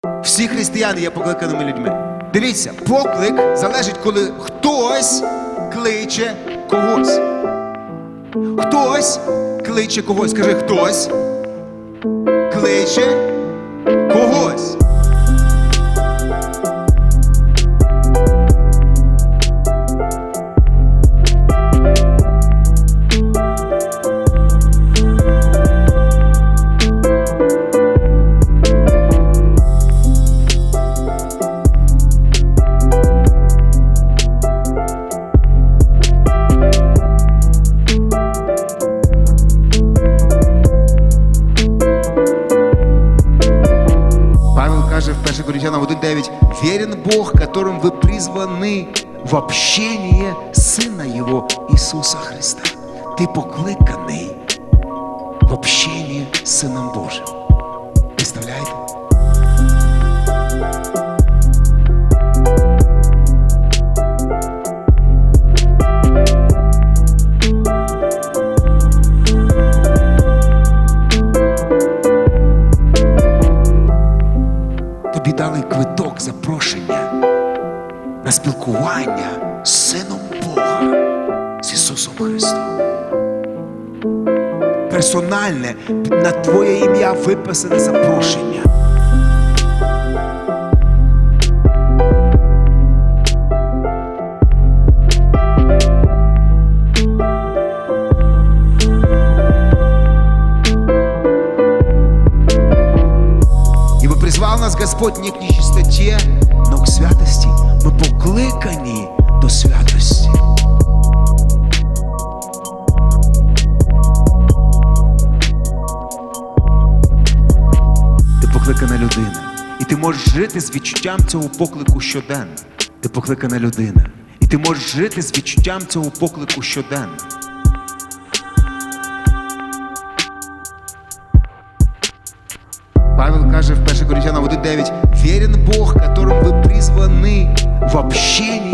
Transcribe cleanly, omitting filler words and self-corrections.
Всі християни є покликаними людьми. Дивіться, поклик залежить, коли хтось кличе когось. Хтось кличе когось. Скажи, хтось кличе когось. В 1 Коринфянам 1:9: «Верен Бог, которым вы призваны в общение Сына Его Ісуса Христа». Ти покликаний в общение з Сином Божим. Представляєте? Тобі дали квиток, запрошення на спілкування з Сином Бога, з Ісусом Христом. Персональне, на твоє ім'я виписане запрошення. Призвал нас Господь не к нечистоте, но к святости. Мы покликані до святості. Ти покликана людина. І ти можеш жити з відчуттям цього поклику щоденно. Ти покликана людина. І ти можеш жити з відчуттям цього поклику щоденно. Павел каже в 1 Коринфянам 1:9: «Верен Бог, которым вы призваны в общение